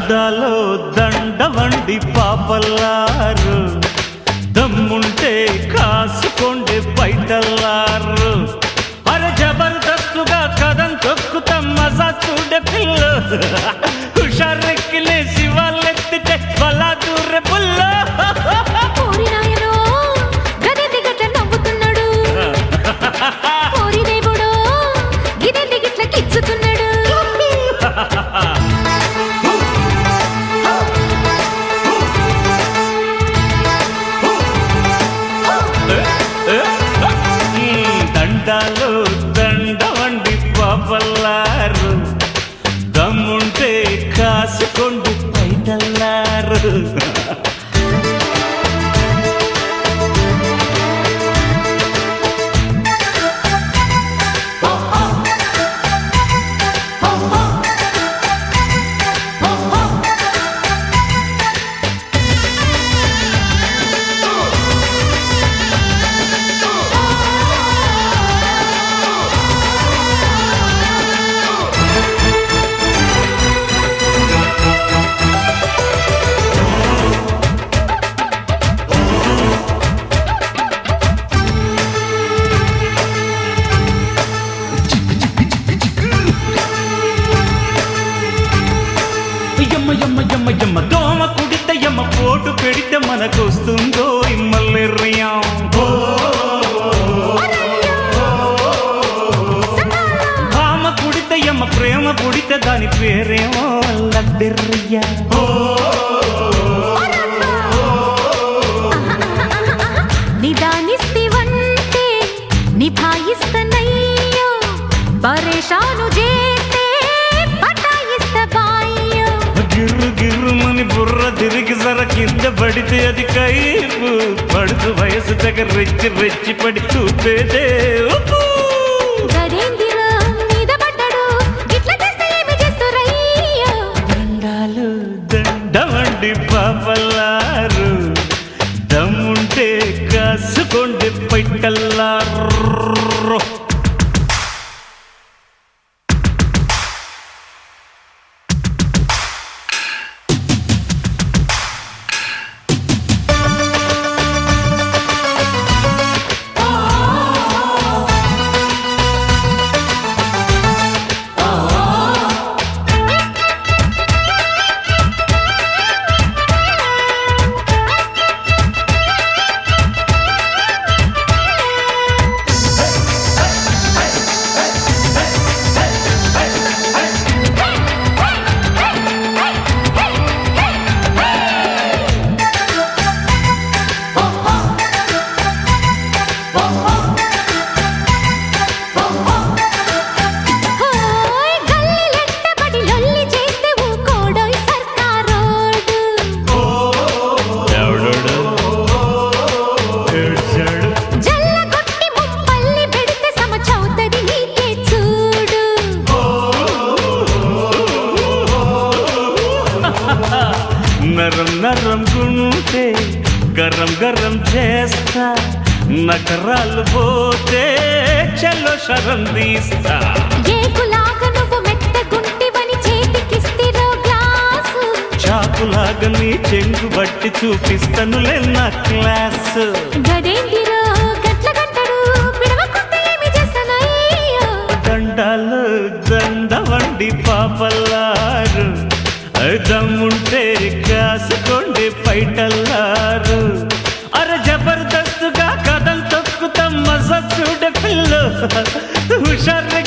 దండాలో దండవండి పాపల్లారు, దమ్ముంటే కాసుకోండి బయటల్లారు. అరే జబర్దస్తుగా కదం తొక్కుతాం మజా చూడే పిల్ల, హుషారెక్కిలే శివాలెత్తితే బలా దూర పుల్ల. దండాలో దండవండి పాపల్లారు, దమ్ముంటే కాసుకోండి బయటల్లారు. యమ్మ దోమ కుడితే యమ్మ పోటు పెడితే మనకొస్తుందో ఇమ్మల్లెర్రియం. భామ కుడితే యమ్మ ప్రేమ పుడితే దాని పేరేమో లద్దెర్రియా. నిదానిస్తివంటే నిభాయిస్తనయ్యో, పరేషాను చేస్తే పటాయిస్తబాయ్యో. గిర్రు గిర్రుమని బుర్ర తిరిగి సర కింద పడితే అది కైపు పడుతు వయసు దగ్గర రెచ్చి రెచ్చి పడి చూపేదే. దండాలు దండవండి పాపల్లారు, దమ్ముంటే కాసుకోండి బయటల్లారు. నరం నరం గుంటే గరం గరం చేస్తా, నకరాలు పోతే చలో శరం తీస్తా. ఏకులాగా నువ్వు మెత్తగుంటివని చేతికిస్తిరో గ్లాసు, చాకులాగా నీ చెంగు బట్టి చూపిస్తనులే నా క్లాసు. గదేంటిరో గట్ల గంటడు పిడవకుంటే ఏమి చేస్తానయ్యో. దండాలు దండవండి పాపల్లారు, దమ్ముంటే కాసుకోండి బయటల్లారు. అరే జబర్దస్తుగా కదం తొక్కుతాం మజా చూడ పిల్ల, హుషారు